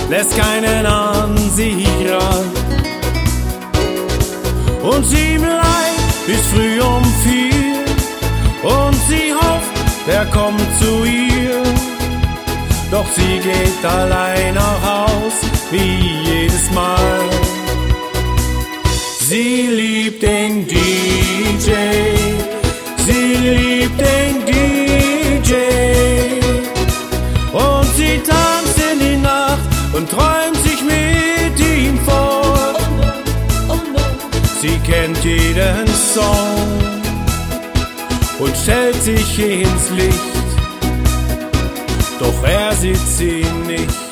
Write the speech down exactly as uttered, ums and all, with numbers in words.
lässt keinen an sie ran. Und sie bleibt bis früh um vier und sie hofft, er kommt zu ihr. Doch sie geht allein nach Haus, wie jedes Mal. Sie liebt den D J, sie liebt den D J. Und sie tanzt in die Nacht und träumt sich mit ihm fort. Sie kennt jeden Song und stellt sich ins Licht, doch er sieht sie nicht.